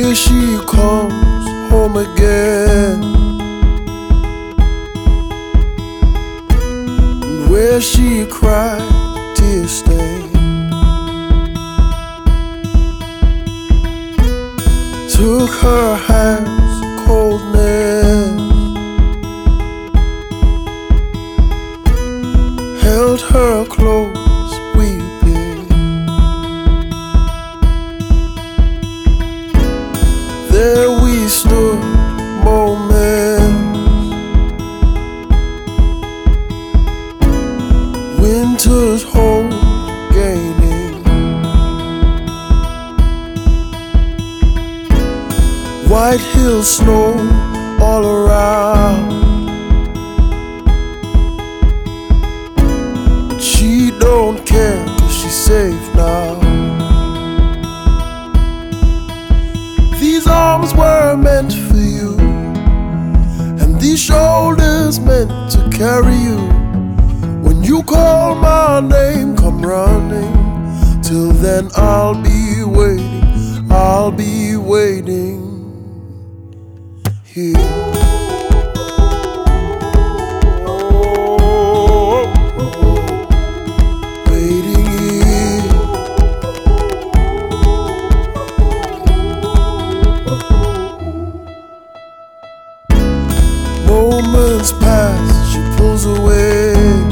Here she comes home again, and where she cried, tear stained, took her hands, coldness, held her close, weeping. There we stood, moments, winter's hold gaining, white hill snow all around. She don't care 'cause she's safe now. These arms were meant for you, and these shoulders meant to carry you. When you call my name, come running. Till then I'll be waiting here. Moments pass, she pulls away.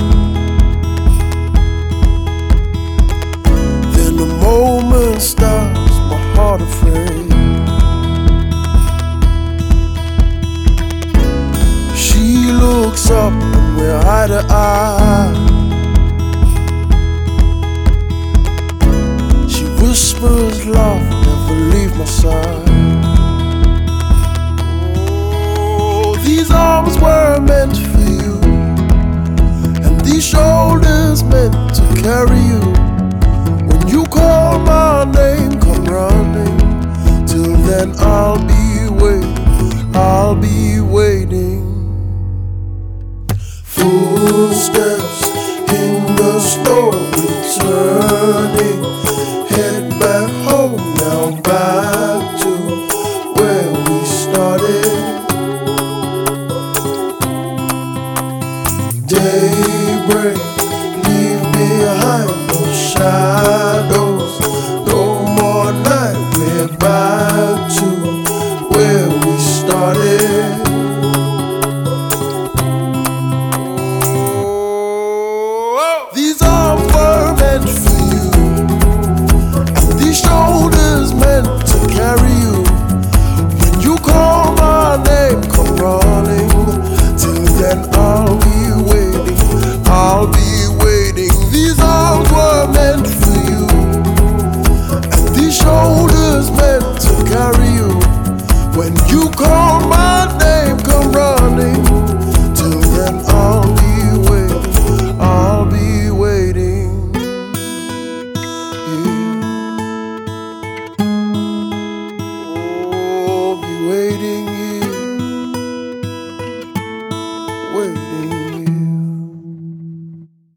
Then the moment stops, my heart afraid. She looks up and we're eye to eye. She whispers, love, never leave my side. These arms were meant for you, and these shoulders meant to carry you. When you call my name,